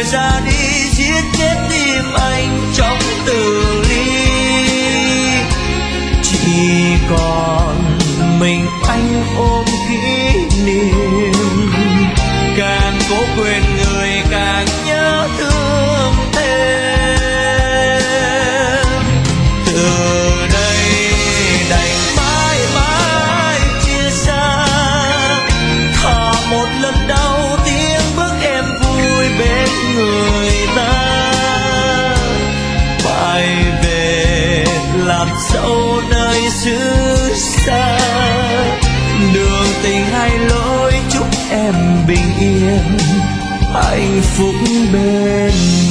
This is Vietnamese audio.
ra đi giết chết tim anh trong từng ly. Chỉ còn mình anh ôm kỷ niệm, càng cố quên người càng nhớ thương thêm. Từ đây đành mãi mãi chia xa, thà một lần đầu tiên bước em vui bên người ta. Phải về làm dâu nơi xứ xa, đường tình hay lối chúc em bình yên hạnh phúc bên